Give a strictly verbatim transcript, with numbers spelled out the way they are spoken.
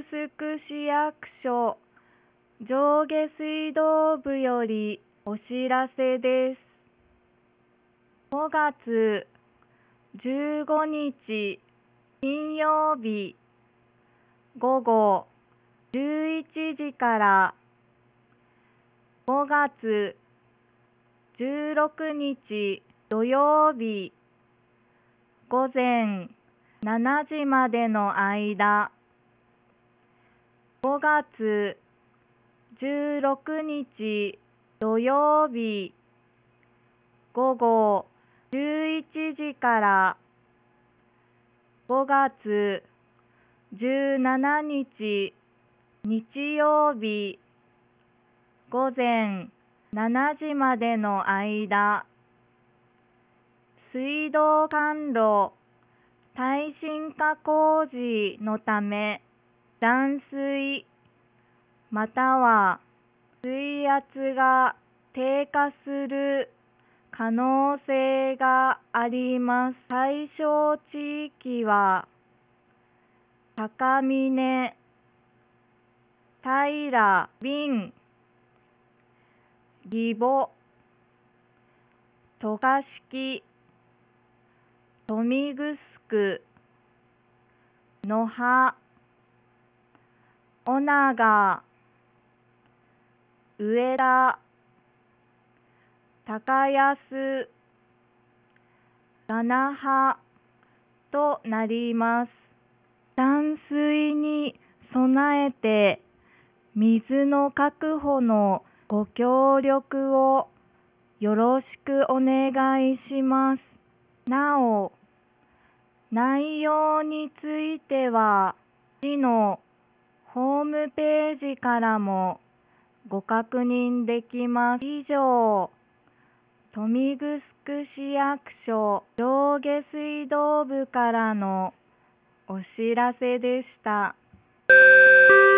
城市役所上下水道部よりお知らせです。ごがつじゅうごにち金曜日午後じゅういちじからごがつじゅうろくにち土曜日午前しちじまでの間、ごがつじゅうろくにち土曜日午後じゅういちじからごがつじゅうしちにち日曜日午前しちじまでの間、水道管路耐震化工事のため断水または水圧が低下する可能性があります。対象地域は高峰、平、備義母、渡嘉敷、豊見城、野羽、尾長、上田、高安、七波となります。断水に備えて水の確保のご協力をよろしくお願いします。なお、内容については市のホームページからもご確認できます。以上、豊見城市役所上下水道部からのお知らせでした。